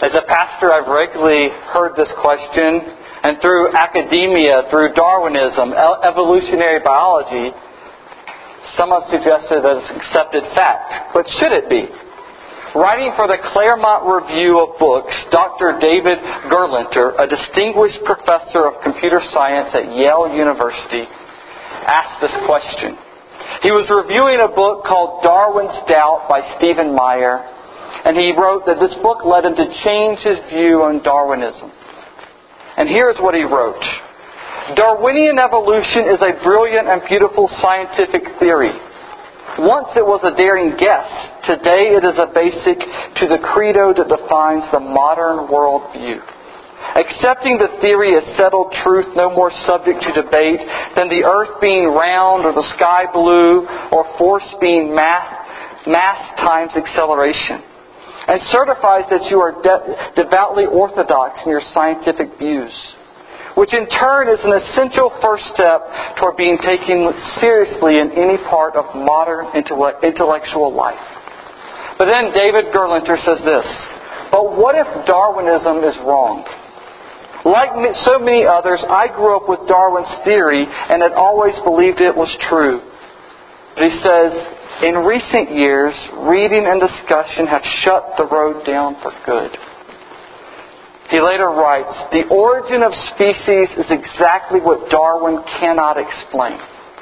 As a pastor, I've regularly heard this question, and through academia, through Darwinism, evolutionary biology, some have suggested that it's accepted fact. But should it be? Writing for the Claremont Review of Books, Dr. David Gerlinter, a distinguished professor of computer science at Yale University, asked this question. He was reviewing a book called Darwin's Doubt by Stephen Meyer, and he wrote that this book led him to change his view on Darwinism. And here's what he wrote. Darwinian evolution is a brilliant and beautiful scientific theory. Once it was a daring guess. Today it is a basic to the credo that defines the modern worldview. Accepting the theory as settled truth, no more subject to debate than the earth being round or the sky blue or force being mass times acceleration. And certifies that you are devoutly orthodox in your scientific views, which in turn is an essential first step toward being taken seriously in any part of modern intellectual life. But then David Gerlinter says this, but what if Darwinism is wrong? Like so many others, I grew up with Darwin's theory and had always believed it was true. But he says, in recent years, reading and discussion have shut the road down for good. He later writes, the origin of species is exactly what Darwin cannot explain.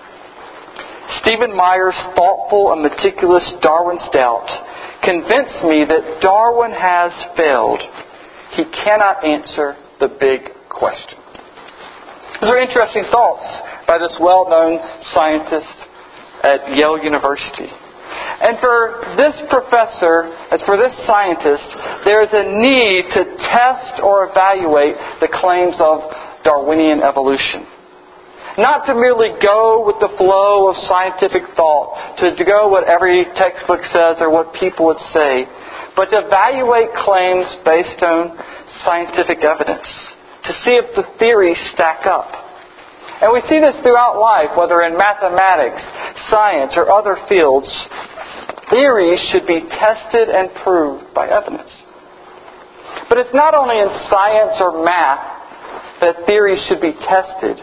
Stephen Meyer's thoughtful and meticulous Darwin's Doubt convinced me that Darwin has failed. He cannot answer the big question. These are interesting thoughts by this well-known scientist at Yale University. And for this professor, as for this scientist, there is a need to test or evaluate the claims of Darwinian evolution. Not to merely go with the flow of scientific thought, to go what every textbook says or what people would say, but to evaluate claims based on scientific evidence, to see if the theories stack up. And we see this throughout life, whether in mathematics, science, or other fields. Theories should be tested and proved by evidence. But it's not only in science or math that theories should be tested.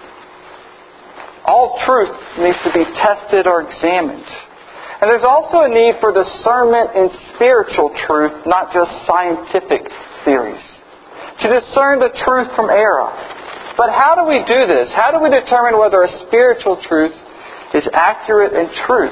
All truth needs to be tested or examined. And there's also a need for discernment in spiritual truth, not just scientific theories. To discern the truth from error. But how do we do this? How do we determine whether a spiritual truth is accurate and true?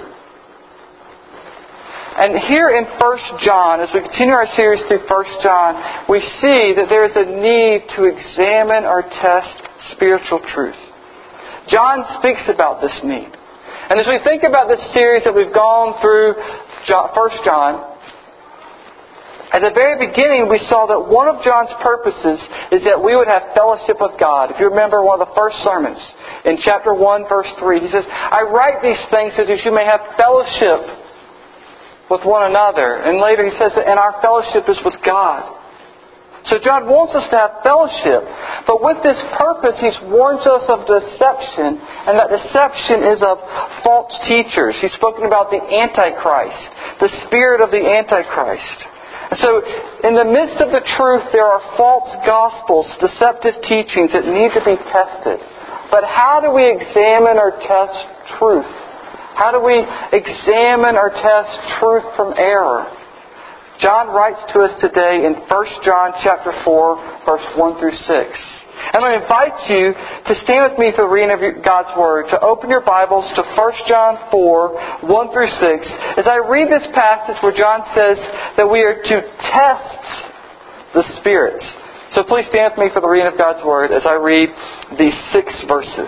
And here in 1 John, as we continue our series through 1 John, we see that there is a need to examine or test spiritual truth. John speaks about this need. And as we think about this series that we've gone through 1 John, at the very beginning, we saw that one of John's purposes is that we would have fellowship with God. If you remember one of the first sermons, in chapter 1, verse 3, he says, I write these things so that you may have fellowship with one another. And later he says, and our fellowship is with God. So John wants us to have fellowship. But with this purpose, he warns us of deception. And that deception is of false teachers. He's spoken about the Antichrist, the spirit of the Antichrist. So, in the midst of the truth, there are false gospels, deceptive teachings that need to be tested. But how do we examine or test truth? How do we examine or test truth from error? John writes to us today in 1 John chapter 4, verse 1 through 6. I'm going to invite you to stand with me for the reading of God's Word, to open your Bibles to 1 John 4, 1 through 6. As I read this passage where John says that we are to test the spirits. So please stand with me for the reading of God's Word as I read these 6 verses.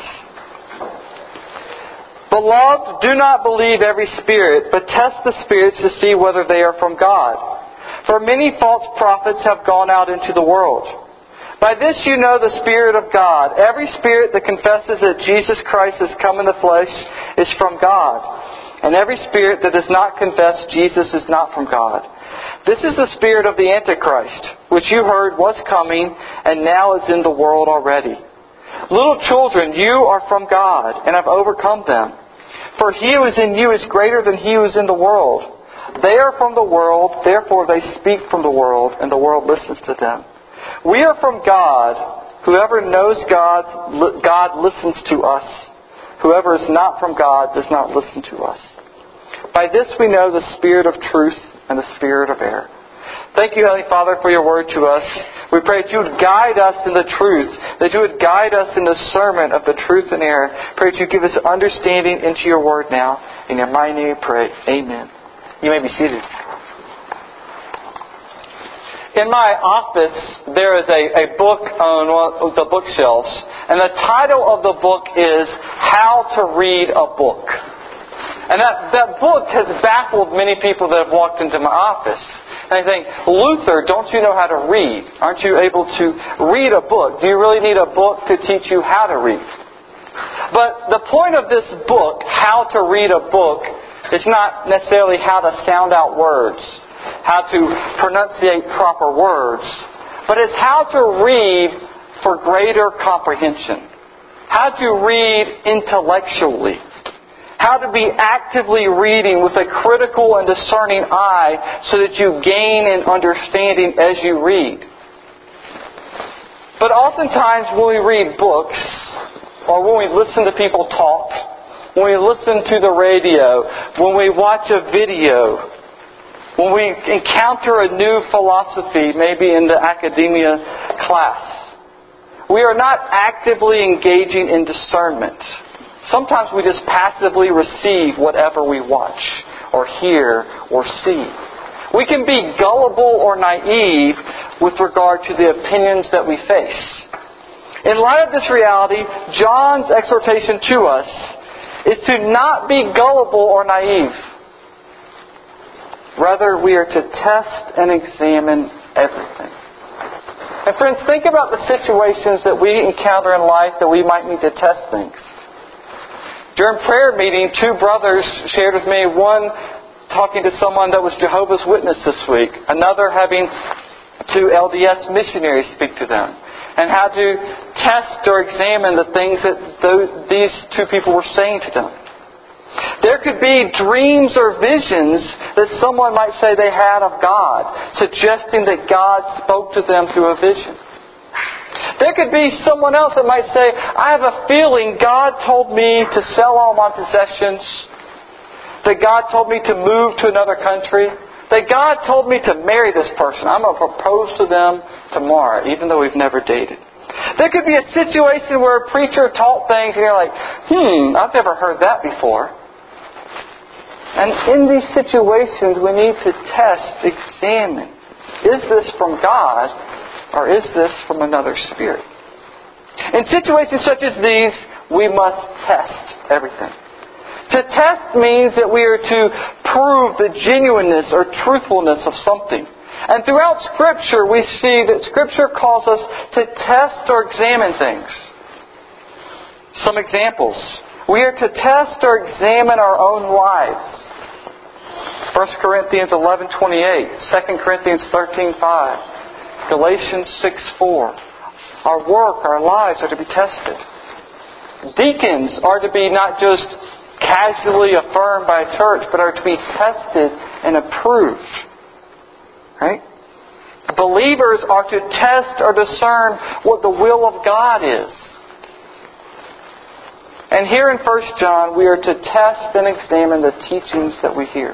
Beloved, do not believe every spirit, but test the spirits to see whether they are from God. For many false prophets have gone out into the world. By this you know the Spirit of God. Every spirit that confesses that Jesus Christ has come in the flesh is from God. And every spirit that does not confess Jesus is not from God. This is the spirit of the Antichrist, which you heard was coming and now is in the world already. Little children, you are from God and have overcome them. For he who is in you is greater than he who is in the world. They are from the world, therefore they speak from the world, and the world listens to them. We are from God. Whoever knows God, God listens to us. Whoever is not from God does not listen to us. By this we know the spirit of truth and the spirit of error. Thank you, Heavenly Father, for your word to us. We pray that you would guide us in the truth, that you would guide us in the discernment of the truth and error. Pray that you give us understanding into your word now. In your mighty name we pray. Amen. You may be seated. In my office, there is a book on one of the bookshelves, and the title of the book is How to Read a Book. And that book has baffled many people that have walked into my office. And I think, Luther, don't you know how to read? Aren't you able to read a book? Do you really need a book to teach you how to read? But the point of this book, How to Read a Book, is not necessarily how to sound out words, how to pronunciate proper words, but it's how to read for greater comprehension, how to read intellectually, how to be actively reading with a critical and discerning eye so that you gain an understanding as you read. But oftentimes when we read books, or when we listen to people talk, when we listen to the radio, when we watch a video, when we encounter a new philosophy, maybe in the academia class, we are not actively engaging in discernment. Sometimes we just passively receive whatever we watch, or hear, or see. We can be gullible or naive with regard to the opinions that we face. In light of this reality, John's exhortation to us is to not be gullible or naive. Rather, we are to test and examine everything. And friends, think about the situations that we encounter in life that we might need to test things. During prayer meeting, two brothers shared with me, one talking to someone that was Jehovah's Witness this week, another having two LDS missionaries speak to them, and how to test or examine the things that these two people were saying to them. There could be dreams or visions that someone might say they had of God, suggesting that God spoke to them through a vision. There could be someone else that might say, I have a feeling God told me to sell all my possessions, that God told me to move to another country, that God told me to marry this person. I'm going to propose to them tomorrow, even though we've never dated. There could be a situation where a preacher taught things and you're like, I've never heard that before. And in these situations, we need to test, examine. Is this from God, or is this from another spirit? In situations such as these, we must test everything. To test means that we are to prove the genuineness or truthfulness of something. And throughout Scripture, we see that Scripture calls us to test or examine things. Some examples. We are to test or examine our own lives. 1 Corinthians 11:28, 2 Corinthians 13:5, Galatians 6:4. Our work, our lives are to be tested. Deacons are to be not just casually affirmed by a church, but are to be tested and approved. Right? Believers are to test or discern what the will of God is. And here in 1 John, we are to test and examine the teachings that we hear.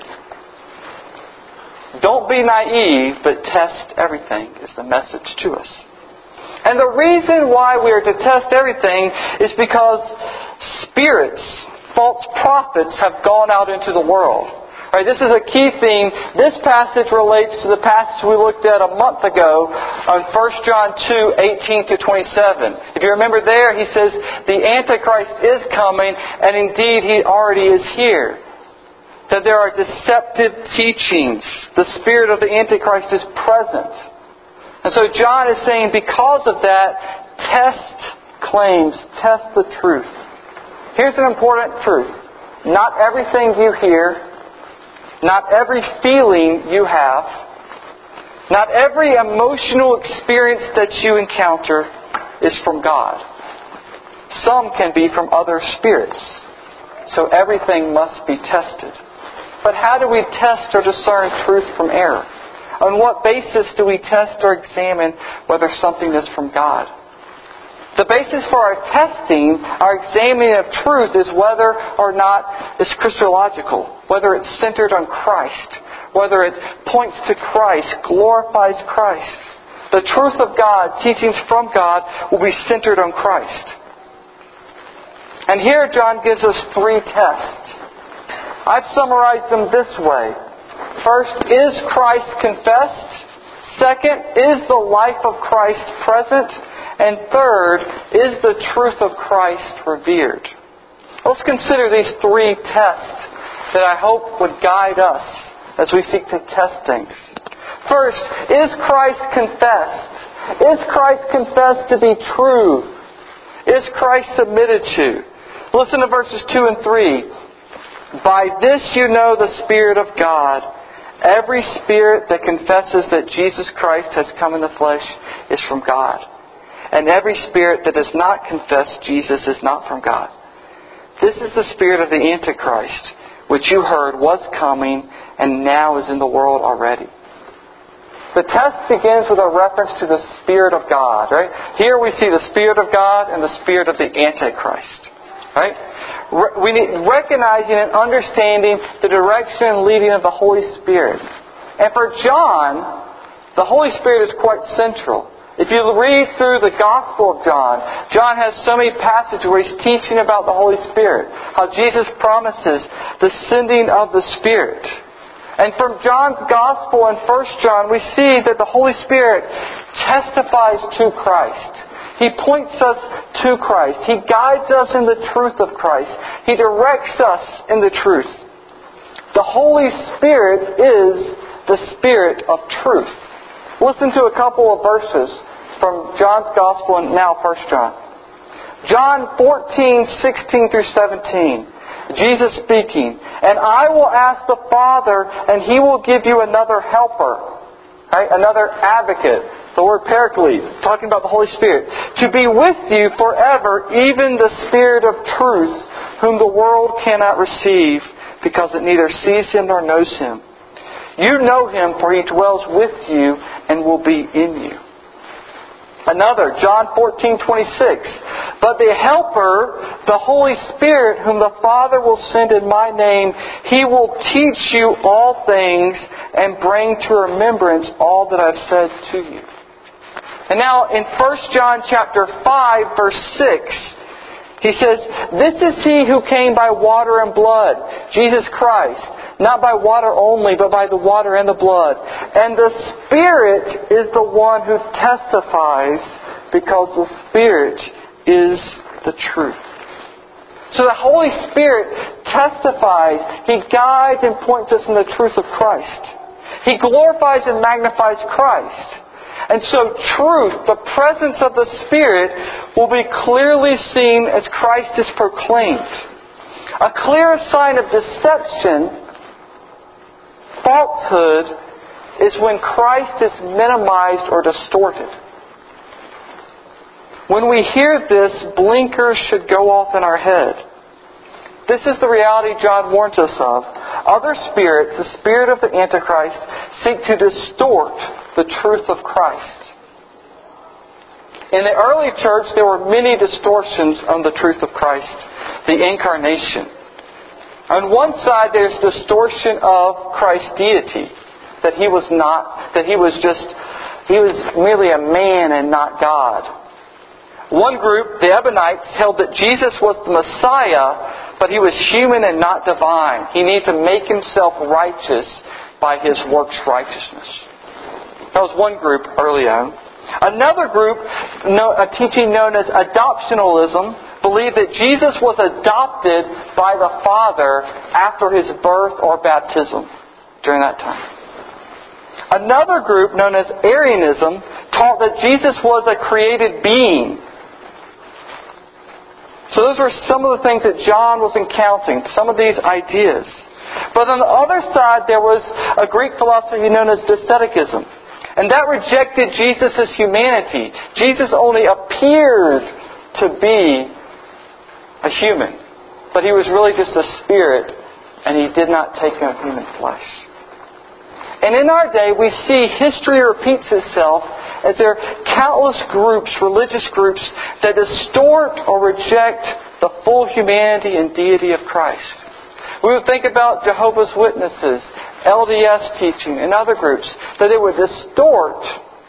Don't be naive, but test everything is the message to us. And the reason why we are to test everything is because spirits, false prophets, have gone out into the world. Right, this is a key theme. This passage relates to the passage we looked at a month ago on 1 John 2:18-27. If you remember there, he says, the Antichrist is coming, and indeed he already is here. That there are deceptive teachings. The spirit of the Antichrist is present. And so John is saying, because of that, test claims, test the truth. Here's an important truth. Not everything you hear, not every feeling you have, not every emotional experience that you encounter is from God. Some can be from other spirits. So everything must be tested. But how do we test or discern truth from error? On what basis do we test or examine whether something is from God? The basis for our testing, our examining of truth, is whether or not it's Christological, whether it's centered on Christ, whether it points to Christ, glorifies Christ. The truth of God, teachings from God, will be centered on Christ. And here John gives us 3 tests. I've summarized them this way. First, is Christ confessed? Second, is the life of Christ present? And third, is the truth of Christ revered? Let's consider these 3 tests that I hope would guide us as we seek to test things. First, is Christ confessed? Is Christ confessed to be true? Is Christ submitted to? Listen to verses 2 and 3. By this you know the Spirit of God. Every spirit that confesses that Jesus Christ has come in the flesh is from God. And every spirit that does not confess Jesus is not from God. This is the spirit of the Antichrist, which you heard was coming and now is in the world already. The test begins with a reference to the Spirit of God, right? Here we see the Spirit of God and the spirit of the Antichrist, right? We need recognizing and understanding the direction and leading of the Holy Spirit. And for John, the Holy Spirit is quite central. If you read through the Gospel of John, John has so many passages where he's teaching about the Holy Spirit, how Jesus promises the sending of the Spirit. And from John's Gospel in 1 John, we see that the Holy Spirit testifies to Christ. He points us to Christ. He guides us in the truth of Christ. He directs us in the truth. The Holy Spirit is the Spirit of truth. Listen to a couple of verses from John's Gospel and now 1 John. John 14:16 through 17. Jesus speaking, and I will ask the Father, and He will give you another helper, right? Another advocate, the word Paraclete, talking about the Holy Spirit, to be with you forever, even the Spirit of truth, whom the world cannot receive, because it neither sees Him nor knows Him. You know Him, for He dwells with you and will be in you. Another, John 14:26. But the Helper, the Holy Spirit, whom the Father will send in my name, He will teach you all things and bring to remembrance all that I've said to you. And now in 1 John chapter 5, verse 6, he says, this is He who came by water and blood, Jesus Christ. Not by water only, but by the water and the blood. And the Spirit is the one who testifies, because the Spirit is the truth. So the Holy Spirit testifies. He guides and points us in the truth of Christ. He glorifies and magnifies Christ. And so truth, the presence of the Spirit, will be clearly seen as Christ is proclaimed. A clear sign of deception, falsehood, is when Christ is minimized or distorted. When we hear this, blinkers should go off in our head. This is the reality John warns us of. Other spirits, the spirit of the Antichrist, seek to distort the truth of Christ. In the early church, there were many distortions on the truth of Christ, the incarnation. On one side, there's distortion of Christ's deity, that He was merely a man and not God. One group, the Ebionites, held that Jesus was the Messiah, but He was human and not divine. He needed to make Himself righteous by His works' righteousness. That was one group early on. Another group, a teaching known as adoptionalism, believed that Jesus was adopted by the Father after His birth or baptism during that time. Another group, known as Arianism, taught that Jesus was a created being. So those were some of the things that John was encountering, some of these ideas. But on the other side, there was a Greek philosophy known as Doceticism. And that rejected Jesus' humanity. Jesus only appeared to be a human, but He was really just a spirit and He did not take on human flesh. And in our day, we see history repeats itself as there are countless groups, religious groups, that distort or reject the full humanity and deity of Christ. We would think about Jehovah's Witnesses, LDS teaching, and other groups, that it would distort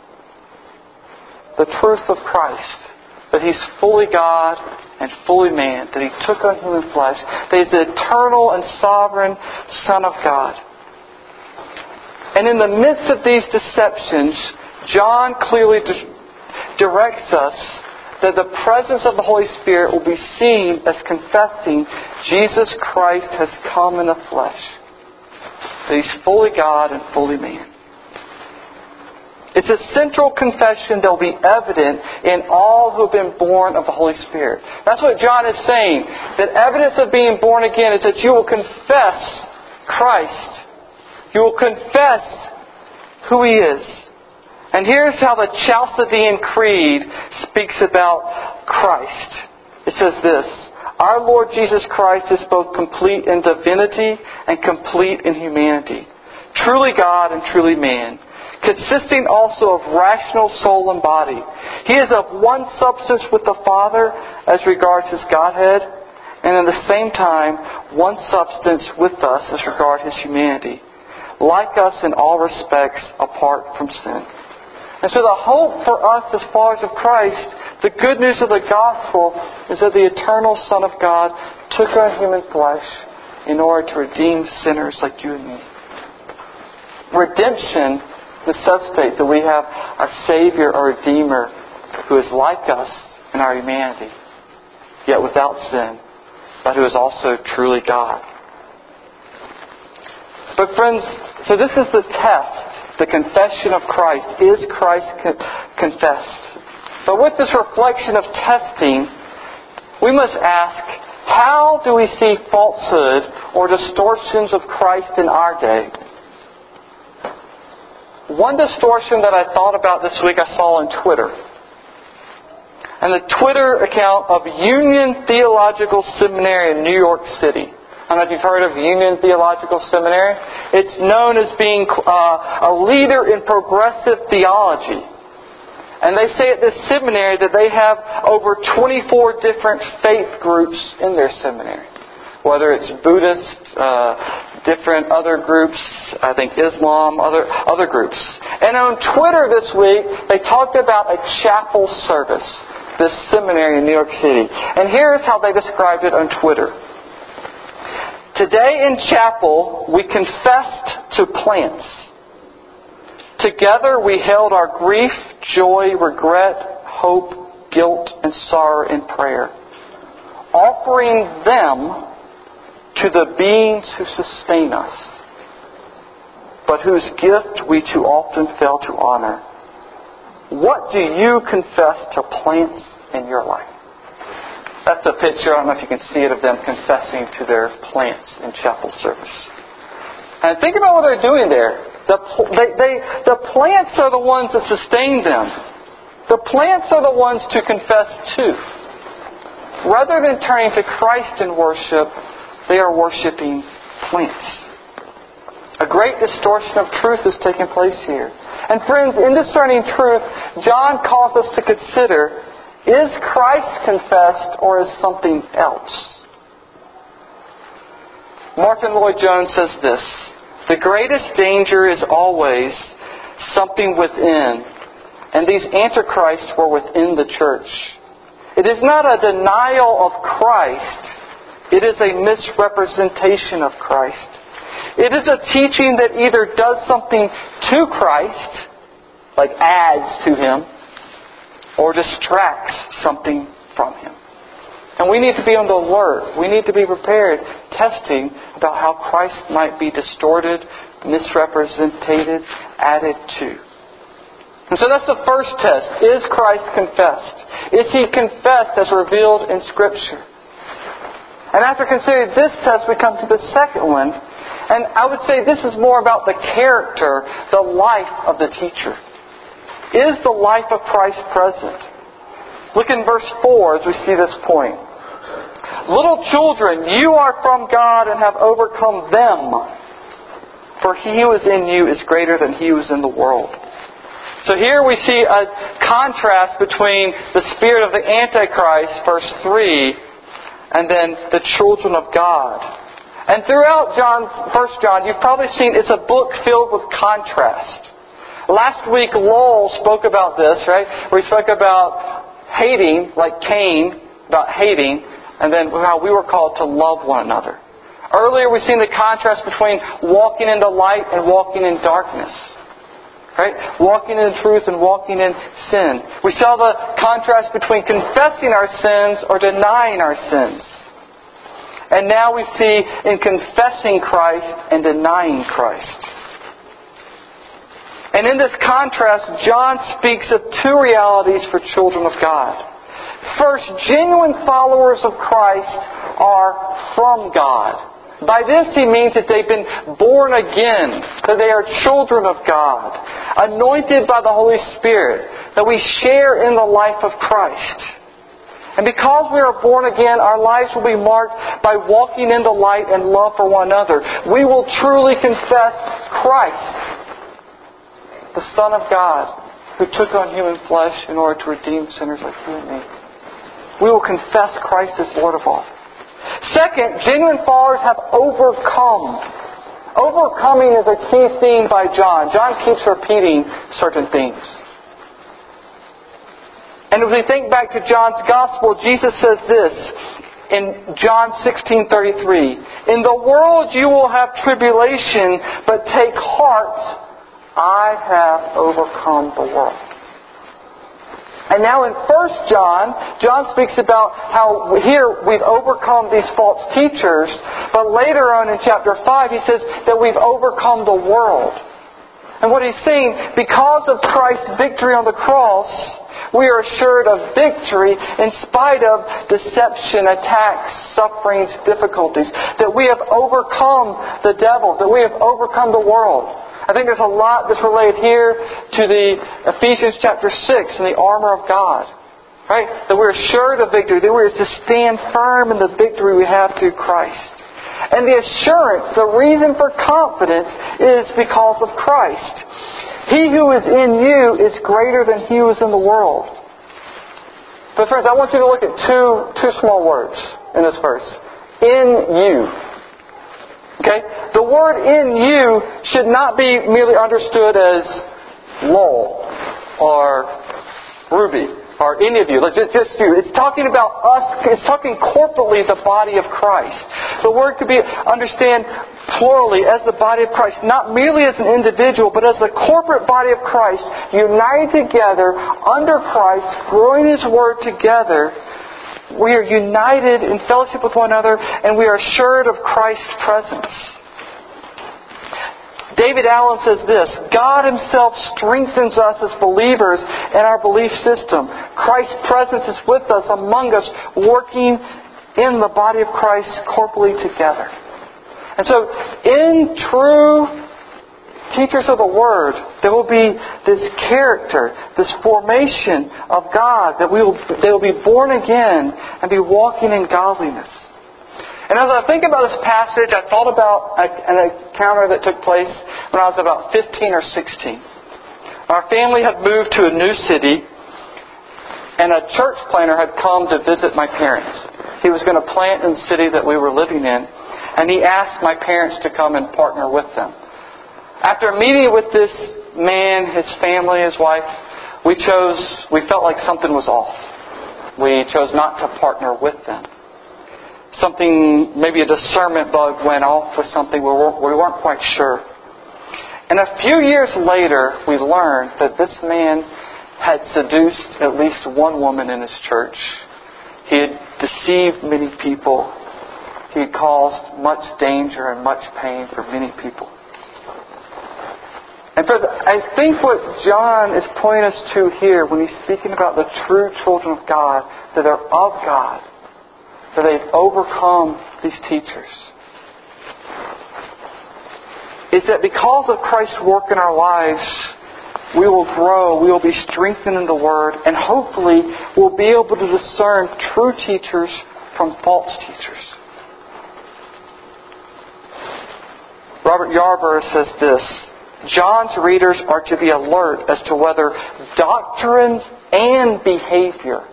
the truth of Christ, that He's fully God and fully man, that He took on human flesh, that He's the eternal and sovereign Son of God. And in the midst of these deceptions, John clearly directs us that the presence of the Holy Spirit will be seen as confessing Jesus Christ has come in the flesh. That He's fully God and fully man. It's a central confession that will be evident in all who have been born of the Holy Spirit. That's what John is saying. That evidence of being born again is that you will confess Christ. You will confess who He is. And here's how the Chalcedonian Creed speaks about Christ. It says this: Our Lord Jesus Christ is both complete in divinity and complete in humanity, truly God and truly man, consisting also of rational soul and body. He is of one substance with the Father as regards His Godhead, and at the same time one substance with us as regards His humanity, like us in all respects apart from sin. And so the hope for us as followers of Christ, the good news of the gospel, is that the eternal Son of God took on human flesh in order to redeem sinners like you and me. Redemption necessitates that we have a Savior, a Redeemer, who is like us in our humanity, yet without sin, but who is also truly God. But friends, so this is the test, the confession of Christ. Is Christ confessed? But with this reflection of testing, we must ask, how do we see falsehood or distortions of Christ in our day? One distortion that I thought about this week I saw on Twitter. And the Twitter account of Union Theological Seminary in New York City. I don't know if you've heard of Union Theological Seminary. It's known as being a leader in progressive theology. And they say at this seminary that they have over 24 different faith groups in their seminary. Whether it's Buddhist, different other groups, I think Islam, other groups. And on Twitter this week, they talked about a chapel service, this seminary in New York City. And here's how they described it on Twitter. Today in chapel, we confessed to plants. Together we held our grief, joy, regret, hope, guilt, and sorrow in prayer, offering them to the beings who sustain us, but whose gift we too often fail to honor. What do you confess to plants in your life? That's a picture, I don't know if you can see it, of them confessing to their plants in chapel service. And think about what they're doing there. The plants are the ones that sustain them. The plants are the ones to confess to. Rather than turning to Christ in worship, they are worshiping plants. A great distortion of truth is taking place here. And friends, in discerning truth, John calls us to consider, is Christ confessed or is something else? Martin Lloyd-Jones says this: the greatest danger is always something within, and these antichrists were within the church. It is not a denial of Christ, it is a misrepresentation of Christ. It is a teaching that either does something to Christ, like adds to Him, or distracts something from Him. And we need to be on the alert. We need to be prepared, testing about how Christ might be distorted, misrepresented, added to. And so that's the first test. Is Christ confessed? Is He confessed as revealed in Scripture? And after considering this test, we come to the second one. And I would say this is more about the character, the life of the teacher. Is the life of Christ present? Look in verse 4 as we see this point. Little children, you are from God and have overcome them. For he who is in you is greater than he who is in the world. So here we see a contrast between the spirit of the Antichrist, verse 3, and then the children of God. And throughout 1 John, you've probably seen it's a book filled with contrast. Last week, Lowell spoke about this, right? Where he spoke about hating, like Cain, about hating, and then how we were called to love one another. Earlier, we've seen the contrast between walking in the light and walking in darkness. Right? Walking in truth and walking in sin. We saw the contrast between confessing our sins or denying our sins. And now we see in confessing Christ and denying Christ. And in this contrast, John speaks of two realities for children of God. First, genuine followers of Christ are from God. By this he means that they've been born again, that they are children of God, anointed by the Holy Spirit, that we share in the life of Christ. And because we are born again, our lives will be marked by walking in the light and love for one another. We will truly confess Christ, the Son of God, who took on human flesh in order to redeem sinners like you and me. We will confess Christ as Lord of all. Second, genuine followers have overcome. Overcoming is a key theme by John. John keeps repeating certain themes. And if we think back to John's Gospel, Jesus says this in John 16:33. In the world you will have tribulation, but take heart, I have overcome the world. And now in 1 John, John speaks about how here we've overcome these false teachers, but later on in chapter 5 he says that we've overcome the world. And what he's saying, because of Christ's victory on the cross, we are assured of victory in spite of deception, attacks, sufferings, difficulties. That we have overcome the devil, that we have overcome the world. I think there's a lot that's related here to the Ephesians chapter 6 and the armor of God. Right? That we're assured of victory, that we're to stand firm in the victory we have through Christ. And the assurance, the reason for confidence is because of Christ. He who is in you is greater than he who is in the world. But friends, I want you to look at two small words in this verse. In you. Okay? The word in you should not be merely understood as Lowell or Ruby or any of you. Just you. It's talking about us. It's talking corporately the body of Christ. The word could be understand plurally as the body of Christ, not merely as an individual, but as the corporate body of Christ, united together under Christ, growing His Word together. We are united in fellowship with one another, and we are assured of Christ's presence. David Allen says this, God Himself strengthens us as believers in our belief system. Christ's presence is with us, among us, working in the body of Christ corporally together. And so, in true teachers of the Word, there will be this character, this formation of God, that they will be born again and be walking in godliness. And as I think about this passage, I thought about an encounter that took place when I was about 15 or 16. Our family had moved to a new city, and a church planter had come to visit my parents. He was going to plant in the city that we were living in, and he asked my parents to come and partner with them. After meeting with this man, his family, his wife, we felt like something was off. We chose not to partner with them. Something, maybe a discernment bug went off with something we weren't quite sure. And a few years later, we learned that this man had seduced at least one woman in his church. He had deceived many people. He had caused much danger and much pain for many people. And friends, I think what John is pointing us to here when he's speaking about the true children of God, that they're of God, that they've overcome these teachers, is that because of Christ's work in our lives, we will grow, we will be strengthened in the Word, and hopefully we'll be able to discern true teachers from false teachers. Robert Yarber says this: John's readers are to be alert as to whether doctrine and behavior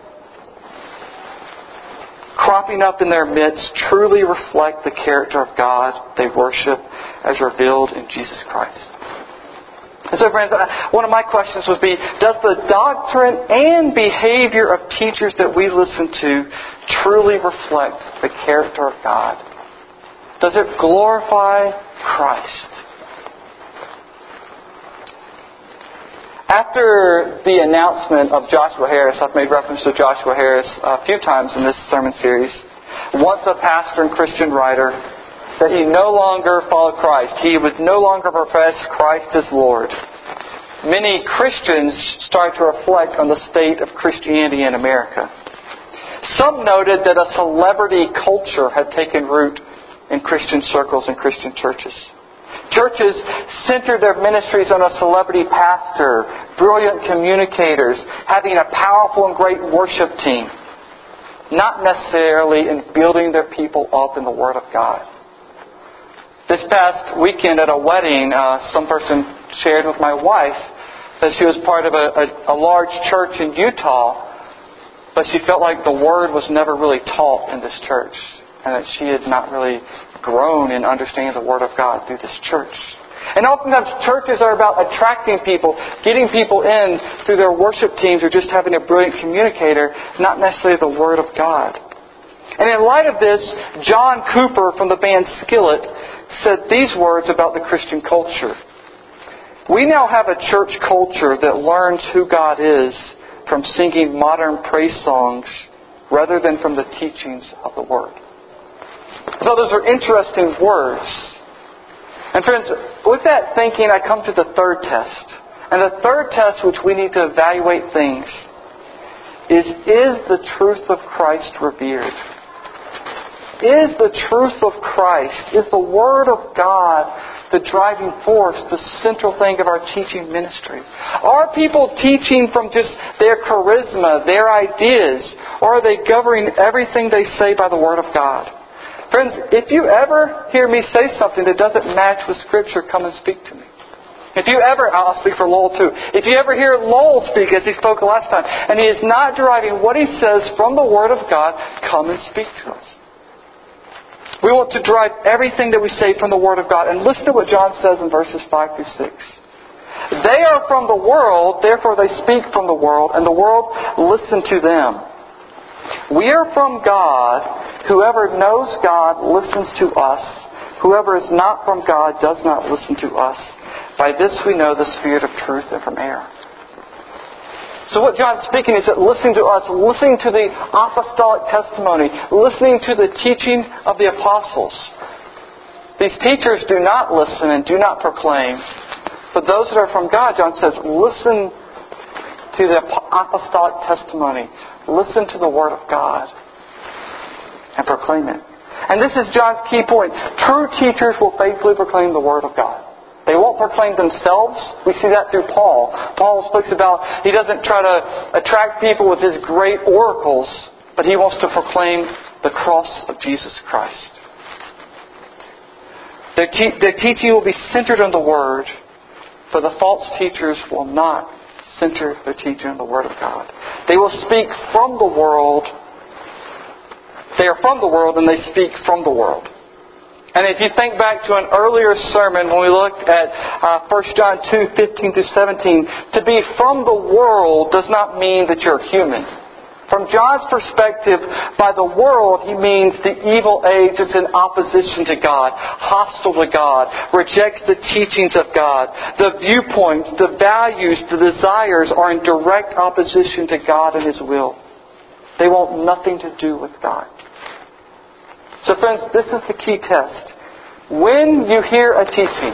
cropping up in their midst truly reflect the character of God they worship as revealed in Jesus Christ. And so, friends, one of my questions would be, does the doctrine and behavior of teachers that we listen to truly reflect the character of God? Does it glorify Christ? After the announcement of Joshua Harris, I've made reference to Joshua Harris a few times in this sermon series, once a pastor and Christian writer, that he no longer followed Christ. He would no longer profess Christ as Lord. Many Christians started to reflect on the state of Christianity in America. Some noted that a celebrity culture had taken root in Christian circles and Christian churches. Churches centered their ministries on a celebrity pastor, brilliant communicators, having a powerful and great worship team, not necessarily in building their people up in the Word of God. This past weekend at a wedding, some person shared with my wife that she was part of a large church in Utah, but she felt like the Word was never really taught in this church, and that she had not really grown in understanding the Word of God through this church. And oftentimes churches are about attracting people, getting people in through their worship teams or just having a brilliant communicator, not necessarily the Word of God. And in light of this, John Cooper from the band Skillet said these words about the Christian culture. We now have a church culture that learns who God is from singing modern praise songs rather than from the teachings of the Word. So those are interesting words. And friends, with that thinking, I come to the third test. And the third test which we need to evaluate things is the truth of Christ revered? Is the truth of Christ, is the Word of God the driving force, the central thing of our teaching ministry? Are people teaching from just their charisma, their ideas, or are they governing everything they say by the Word of God? Friends, if you ever hear me say something that doesn't match with Scripture, come and speak to me. If you ever, I'll speak for Lowell too, if you ever hear Lowell speak as he spoke last time, and he is not deriving what he says from the Word of God, come and speak to us. We want to derive everything that we say from the Word of God. And listen to what John says in verses 5 through 6. They are from the world, therefore they speak from the world, and the world listen to them. We are from God. Whoever knows God listens to us. Whoever is not from God does not listen to us. By this we know the spirit of truth and from error. So what John's speaking is that listening to us, listening to the apostolic testimony, listening to the teaching of the apostles. These teachers do not listen and do not proclaim. But those that are from God, John says, listen to the apostolic testimony. Listen to the Word of God and proclaim it. And this is John's key point. True teachers will faithfully proclaim the Word of God. They won't proclaim themselves. We see that through Paul. Paul speaks about, he doesn't try to attract people with his great oracles, but he wants to proclaim the cross of Jesus Christ. Their teaching will be centered on the Word, for the false teachers will not center their teaching on the Word of God. They will speak from the world. They are from the world and they speak from the world. And if you think back to an earlier sermon when we looked at 1 John 2:15-17, to be from the world does not mean that you're human. From John's perspective, by the world, he means the evil age that's in opposition to God, hostile to God, rejects the teachings of God. The viewpoints, the values, the desires are in direct opposition to God and His will. They want nothing to do with God. So friends, this is the key test. When you hear a teaching,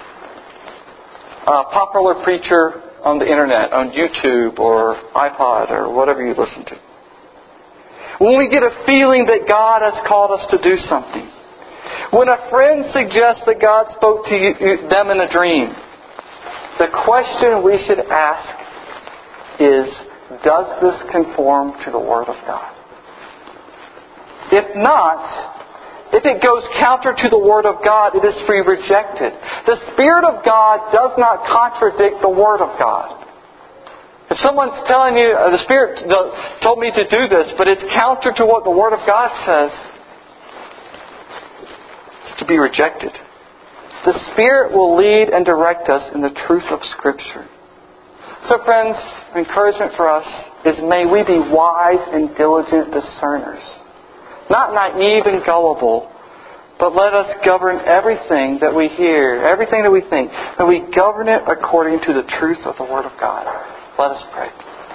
a popular preacher on the internet, on YouTube or iPod or whatever you listen to, when we get a feeling that God has called us to do something, when a friend suggests that God spoke to them in a dream, the question we should ask is, does this conform to the Word of God? If not, if it goes counter to the Word of God, it is to be rejected. The Spirit of God does not contradict the Word of God. If someone's telling you, the Spirit told me to do this, but it's counter to what the Word of God says, it's to be rejected. The Spirit will lead and direct us in the truth of Scripture. So friends, encouragement for us is may we be wise and diligent discerners. Not naive and gullible, but let us govern everything that we hear, everything that we think, that we govern it according to the truth of the Word of God. Let us pray.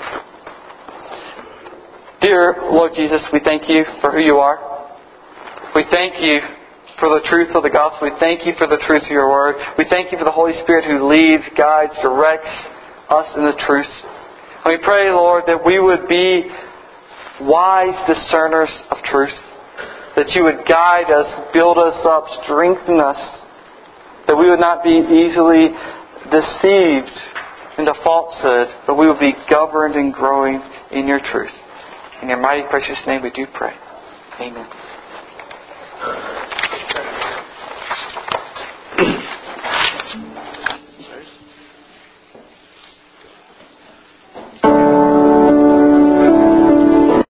Dear Lord Jesus, we thank You for who You are. We thank You for the truth of the gospel. We thank You for the truth of Your Word. We thank You for the Holy Spirit who leads, guides, directs us in the truth. And we pray, Lord, that we would be wise discerners of truth. That You would guide us, build us up, strengthen us. That we would not be easily deceived into falsehood, but we would be governed and growing in Your truth. In Your mighty precious name we do pray. Amen.